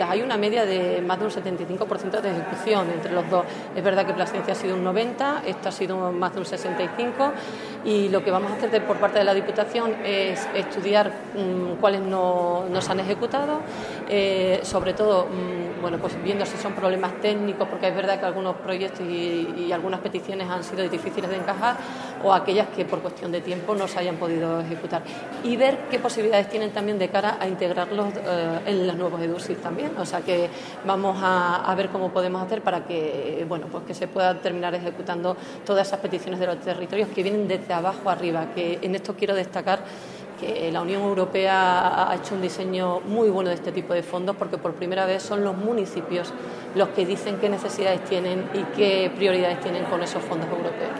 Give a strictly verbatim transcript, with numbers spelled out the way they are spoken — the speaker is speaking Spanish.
Hay una media de más de un setenta y cinco por ciento de ejecución entre los dos. Es verdad que Plasencia ha sido un noventa por ciento, esto ha sido más de un sesenta y cinco por ciento, y lo que vamos a hacer de, por parte de la Diputación es estudiar mmm, cuáles no, no se han ejecutado, eh, sobre todo mmm, bueno, pues viendo si son problemas técnicos, porque es verdad que algunos proyectos y, y algunas peticiones han sido difíciles de encajar, o aquellas que por cuestión de tiempo no se hayan podido ejecutar, y ver qué posibilidades tienen también de cara a integrarlos eh, en los nuevos EDUSIS también. O sea que vamos a, a ver cómo podemos hacer para que, bueno, pues que se pueda terminar ejecutando todas esas peticiones de los territorios que vienen desde abajo arriba, que en esto quiero destacar que la Unión Europea ha hecho un diseño muy bueno de este tipo de fondos, porque por primera vez son los municipios los que dicen qué necesidades tienen y qué prioridades tienen con esos fondos europeos.